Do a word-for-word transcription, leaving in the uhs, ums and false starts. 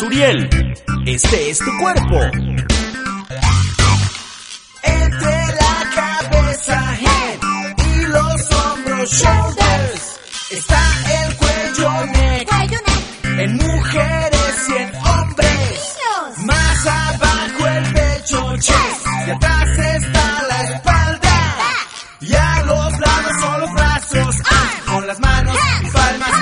Uriel. Este es tu cuerpo. Entre la cabeza, head, y los hombros, shoulders, está el cuello, neck, en mujeres y en hombres. Más abajo el pecho, chest, y atrás está la espalda. Y a los lados son los brazos, con las manos y palmas